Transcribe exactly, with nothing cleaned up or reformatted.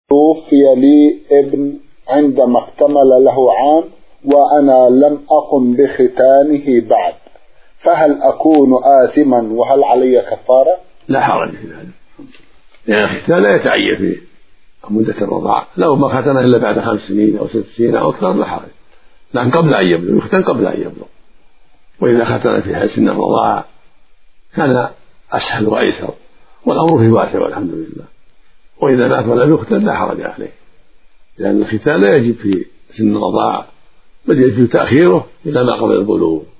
توفي لي ابن عندما اكتمل له عام وأنا لم أقم بختانه بعد، فهل أكون آثما وهل علي كفارة؟ لا حرج في ذلك، لأن الختان لا يتعين في مدة الرضاعة، لو ما ختنه إلا بعد خمس سنين أو ست سنين أو أكثر لا حرج، لكن قبل أن يبلغ يختن قبل أن يبلغ. وإذا ختن في سن الرضاعة كان أسهل وأيسر، والأمر فيه واسع والحمد لله. وإذا مات ولم يختن لا حرج عليه، لأن الختان لا يجب في سن الرضاعة بل يجب تأخيره إلى ما قبل البلوغ.